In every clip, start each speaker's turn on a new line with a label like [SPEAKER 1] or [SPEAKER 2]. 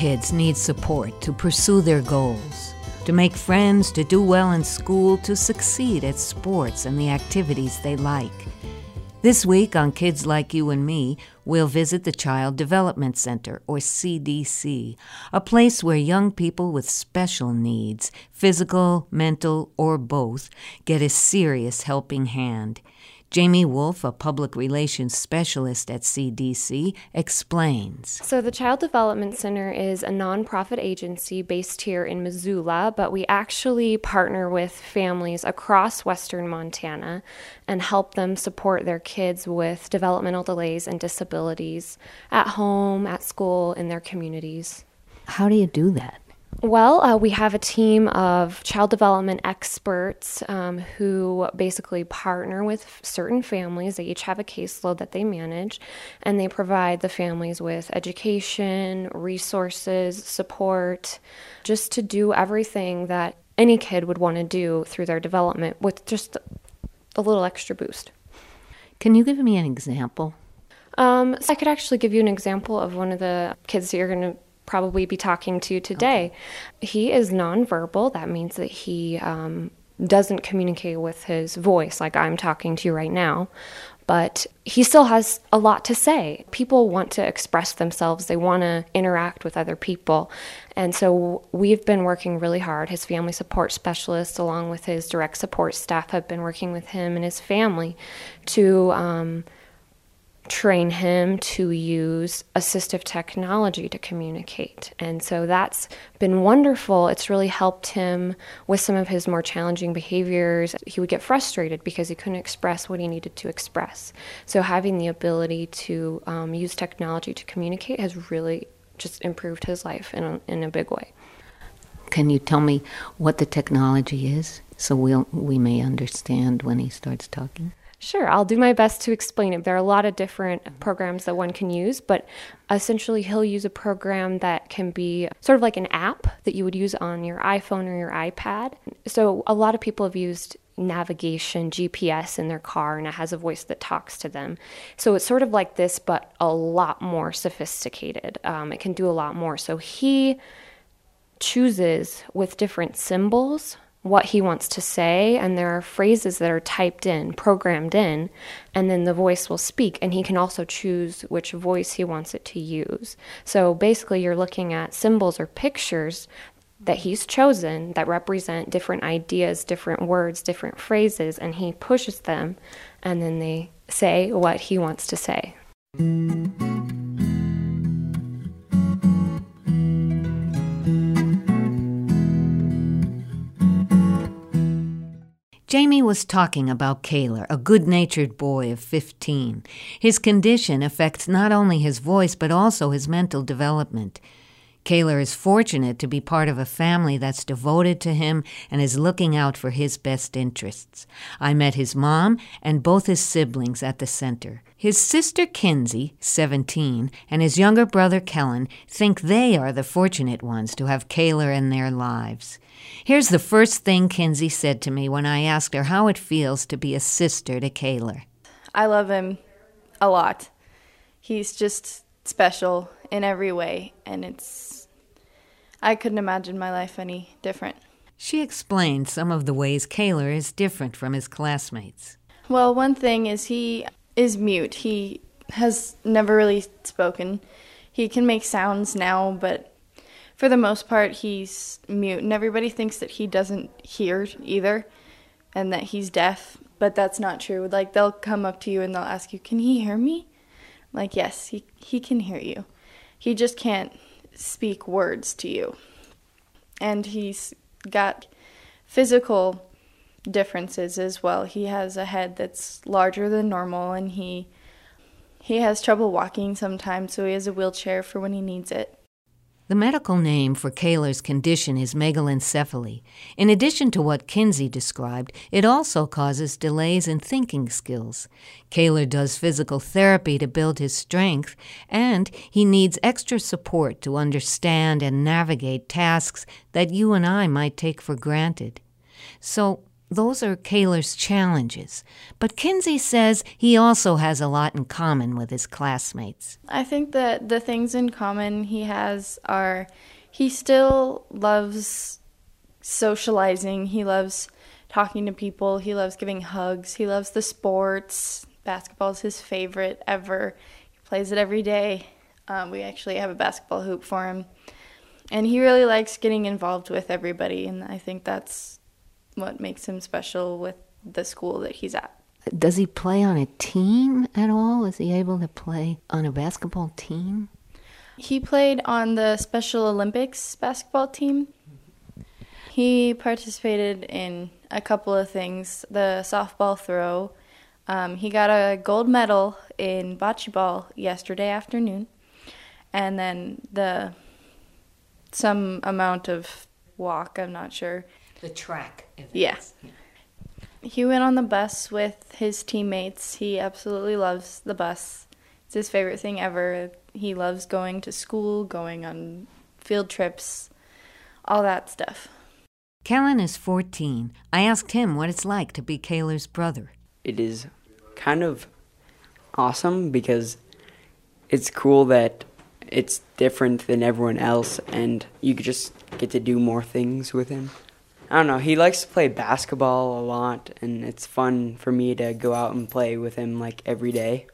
[SPEAKER 1] kids need support to pursue their goals, to make friends, to do well in school, to succeed at sports and the activities they like. This week on Kids Like You and Me, we'll visit the Child Development Center, or CDC, a place where young people with special needs, physical, mental, or both, get a serious helping hand. Jamie Wolf, a public relations specialist at CDC, explains.
[SPEAKER 2] So the Child Development Center is a nonprofit agency based here in Missoula, but we actually partner with families across western Montana and help them support their kids with developmental delays and disabilities at home, at school, in their communities.
[SPEAKER 1] How do you do that?
[SPEAKER 2] Well, we have a team of child development experts who basically partner with certain families. They each have a caseload that they manage, and they provide the families with education, resources, support, just to do everything that any kid would want to do through their development with just a little extra boost.
[SPEAKER 1] Can you give me an example?
[SPEAKER 2] So I could actually give you an example of one of the kids that you're going to probably be talking to today. Okay. He is nonverbal. That means that he doesn't communicate with his voice like I'm talking to you right now, but he still has a lot to say. People want to express themselves. They want to interact with other people. And so we've been working really hard. His family support specialist, along with his direct support staff, have been working with him and his family to train him to use assistive technology to communicate. And so that's been wonderful. It's really helped him with some of his more challenging behaviors. He would get frustrated because he couldn't express what he needed to express. So having the ability to use technology to communicate has really just improved his life in a big way.
[SPEAKER 1] Can you tell me what the technology is so we may understand when he starts talking?
[SPEAKER 2] Sure, I'll do my best to explain it. There are a lot of different programs that one can use, but essentially he'll use a program that can be sort of like an app that you would use on your iPhone or your iPad. So a lot of people have used navigation, GPS in their car, and it has a voice that talks to them. So it's sort of like this, but a lot more sophisticated. It can do a lot more. So he chooses with different symbols what he wants to say, and there are phrases that are typed in, programmed in, and then the voice will speak, and he can also choose which voice he wants it to use. So basically you're looking at symbols or pictures that he's chosen that represent different ideas, different words, different phrases, and he pushes them, and then they say what he wants to say.
[SPEAKER 1] Jamie was talking about Kaylor, a good-natured boy of 15. His condition affects not only his voice but also his mental development. Kaylor is fortunate to be part of a family that's devoted to him and is looking out for his best interests. I met his mom and both his siblings at the center. His sister Kinsey, 17, and his younger brother Kellen think they are the fortunate ones to have Kaylor in their lives. Here's the first thing Kinsey said to me when I asked her how it feels to be a sister to Kaylor.
[SPEAKER 3] I love him a lot. He's just special in every way, and I couldn't imagine my life any different.
[SPEAKER 1] She explained some of the ways Kaylor is different from his classmates.
[SPEAKER 3] Well, one thing is he is mute. He has never really spoken. He can make sounds now, but for the most part, he's mute, and everybody thinks that he doesn't hear either, and that he's deaf, but that's not true. Like, they'll come up to you and they'll ask you, "Can he hear me?" Like, yes, he can hear you. He just can't speak words to you. And he's got physical differences as well. He has a head that's larger than normal, and he has trouble walking sometimes, so he has a wheelchair for when he needs it.
[SPEAKER 1] The medical name for Kaylor's condition is megalencephaly. In addition to what Kinsey described, it also causes delays in thinking skills. Kaylor does physical therapy to build his strength, and he needs extra support to understand and navigate tasks that you and I might take for granted. So, those are Kaler's challenges. But Kinsey says he also has a lot in common with his classmates.
[SPEAKER 3] I think that the things in common he has are he still loves socializing. He loves talking to people. He loves giving hugs. He loves the sports. Basketball is his favorite ever. He plays it every day. We actually have a basketball hoop for him. And he really likes getting involved with everybody, and I think that's what makes him special with the school that he's at.
[SPEAKER 1] Does he play on a team at all? Is he able to play on a basketball team?
[SPEAKER 3] He played on the Special Olympics basketball team. He participated in a couple of things. The softball throw. He got a gold medal in bocce ball yesterday afternoon. And then some amount of walk, I'm not sure.
[SPEAKER 1] The track events.
[SPEAKER 3] Yeah. He went on the bus with his teammates. He absolutely loves the bus. It's his favorite thing ever. He loves going to school, going on field trips, all that stuff.
[SPEAKER 1] Kellen is 14. I asked him what it's like to be Kaler's brother.
[SPEAKER 4] It is kind of awesome because it's cool that it's different than everyone else and you just get to do more things with him. I don't know, he likes to play basketball a lot and it's fun for me to go out and play with him like every day.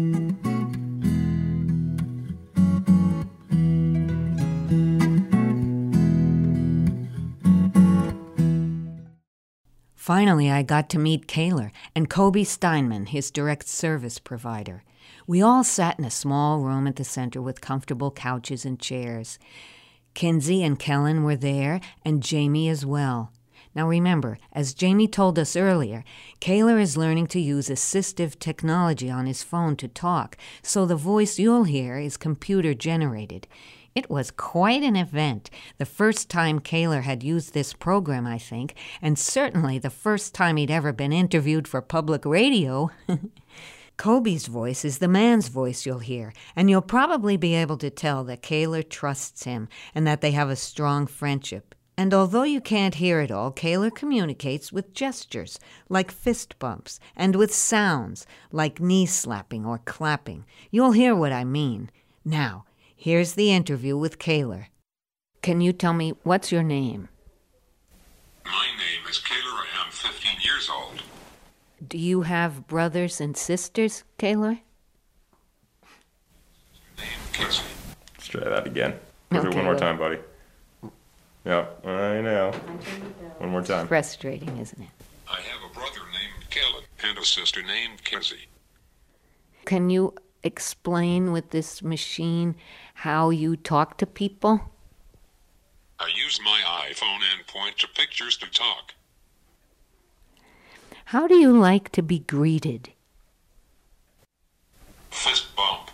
[SPEAKER 1] Finally, I got to meet Kaler and Kobe Steinman, his direct service provider. We all sat in a small room at the center with comfortable couches and chairs. Kinsey and Kellen were there, and Jamie as well. Now remember, as Jamie told us earlier, Kaler is learning to use assistive technology on his phone to talk, so the voice you'll hear is computer-generated. It was quite an event, the first time Kaler had used this program, I think, and certainly the first time he'd ever been interviewed for public radio. Kobe's voice is the man's voice you'll hear, and you'll probably be able to tell that Kaler trusts him and that they have a strong friendship. And although you can't hear it all, Kaler communicates with gestures, like fist bumps, and with sounds, like knee slapping or clapping. You'll hear what I mean. Now, here's the interview with Kaler. Can you tell me, what's your name?
[SPEAKER 5] My name is Kaler. I am 15 years old.
[SPEAKER 1] Do you have brothers and sisters, Kaler?
[SPEAKER 5] Name Kinsey.
[SPEAKER 6] Let's try that again. Do it one more time, buddy. Yeah, I know. One more time.
[SPEAKER 1] Frustrating, isn't it?
[SPEAKER 5] I have a brother named Kellen and a sister named Kinsey.
[SPEAKER 1] Can you explain with this machine how you talk to people?
[SPEAKER 5] I use my iPhone and point to pictures to talk.
[SPEAKER 1] How do you like to be greeted?
[SPEAKER 5] Fist bump.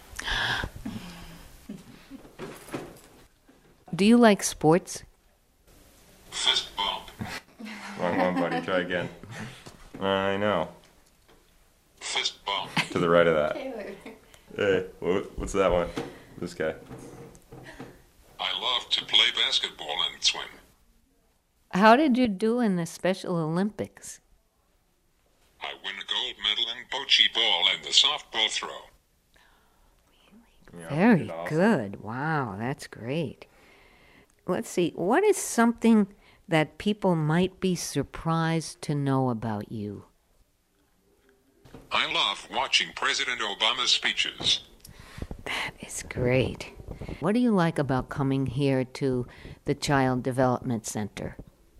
[SPEAKER 1] Do you like sports?
[SPEAKER 5] Fist bump.
[SPEAKER 6] Wrong one, buddy. Try again. I know.
[SPEAKER 5] Fist bump.
[SPEAKER 6] To the right of that. Hey, what's that one? This guy.
[SPEAKER 5] I love to play basketball and swim.
[SPEAKER 1] How did you do in the Special Olympics?
[SPEAKER 5] I win a gold medal in bocce ball and the softball throw.
[SPEAKER 6] Yeah,
[SPEAKER 1] Very
[SPEAKER 6] awesome.
[SPEAKER 1] good. Wow, that's great. Let's see, what is something that people might be surprised to know about you?
[SPEAKER 5] I love watching President Obama's speeches.
[SPEAKER 1] That is great. What do you like about coming here to the Child Development Center?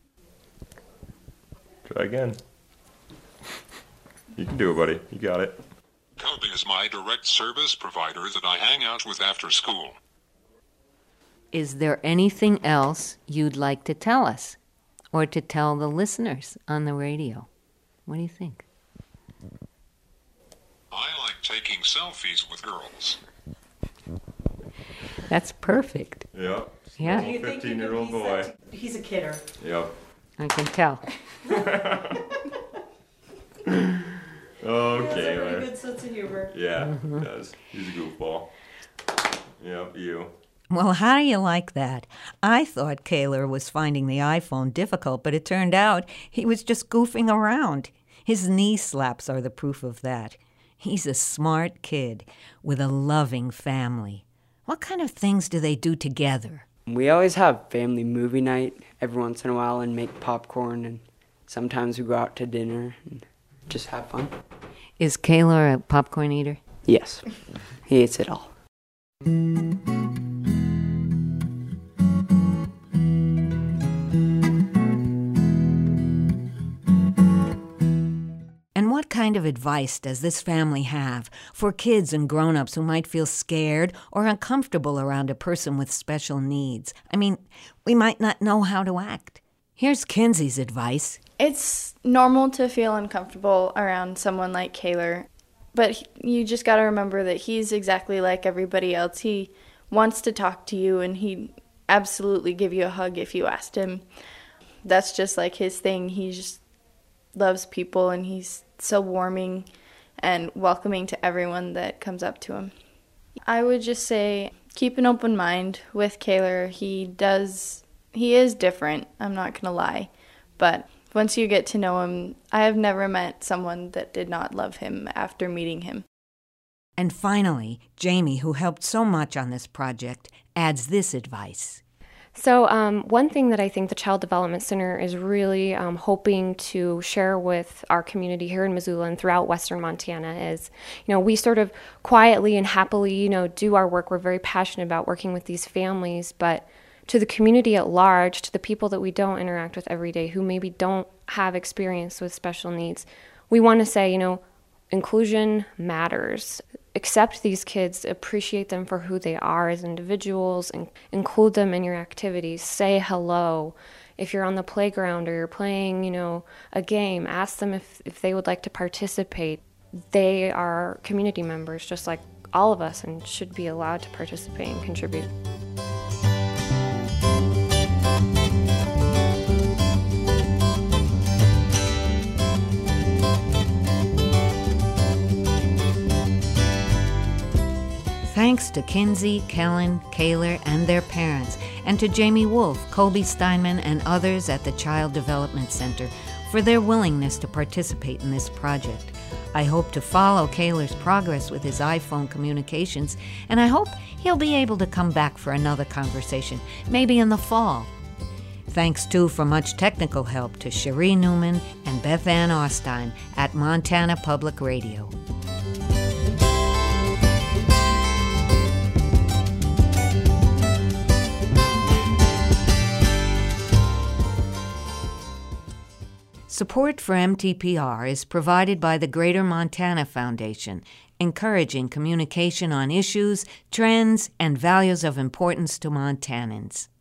[SPEAKER 6] Try again. You can do it, buddy. You got it.
[SPEAKER 5] Kobe is my direct service provider that I hang out with after school.
[SPEAKER 1] Is there anything else you'd like to tell us or to tell the listeners on the radio? What do you think?
[SPEAKER 5] I like taking selfies with girls.
[SPEAKER 1] That's perfect.
[SPEAKER 6] Yep.
[SPEAKER 1] Yeah.
[SPEAKER 6] Little 15-year-old boy.
[SPEAKER 7] He's a kidder.
[SPEAKER 6] Yep.
[SPEAKER 1] I can tell.
[SPEAKER 6] Oh,
[SPEAKER 7] He has a pretty
[SPEAKER 6] Kaler.
[SPEAKER 7] good sense of humor.
[SPEAKER 6] Yeah, he does. He's a goofball. Yep, you.
[SPEAKER 1] Well, how do you like that? I thought Kaler was finding the iPhone difficult, but it turned out he was just goofing around. His knee slaps are the proof of that. He's a smart kid with a loving family. What kind of things do they do together?
[SPEAKER 4] We always have family movie night every once in a while and make popcorn, and sometimes we go out to dinner and just have fun.
[SPEAKER 1] Is Kaler a popcorn eater?
[SPEAKER 4] Yes, he eats it all.
[SPEAKER 1] And what kind of advice does this family have for kids and grown-ups who might feel scared or uncomfortable around a person with special needs? I mean, we might not know how to act. Here's Kenzie's advice.
[SPEAKER 3] It's normal to feel uncomfortable around someone like Kaler, but you just got to remember that he's exactly like everybody else. He wants to talk to you, and he'd absolutely give you a hug if you asked him. That's just like his thing. He just loves people, and he's so warming and welcoming to everyone that comes up to him. I would just say keep an open mind with Kaler. He is different, I'm not going to lie, but once you get to know him, I have never met someone that did not love him after meeting him.
[SPEAKER 1] And finally, Jamie, who helped so much on this project, adds this advice.
[SPEAKER 2] So one thing that I think the Child Development Center is really hoping to share with our community here in Missoula and throughout Western Montana is, we sort of quietly and happily, do our work. We're very passionate about working with these families, but to the community at large, to the people that we don't interact with every day who maybe don't have experience with special needs, we want to say, inclusion matters. Accept these kids, appreciate them for who they are as individuals, and include them in your activities. Say hello. If you're on the playground or you're playing, a game, ask them if they would like to participate. They are community members just like all of us and should be allowed to participate and contribute.
[SPEAKER 1] Thanks to Kinzie, Kellen, Kaler, and their parents, and to Jamie Wolf, Colby Steinman, and others at the Child Development Center for their willingness to participate in this project. I hope to follow Kaler's progress with his iPhone communications, and I hope he'll be able to come back for another conversation, maybe in the fall. Thanks, too, for much technical help to Cherie Newman and Beth Ann Austein at Montana Public Radio. Support for MTPR is provided by the Greater Montana Foundation, encouraging communication on issues, trends, and values of importance to Montanans.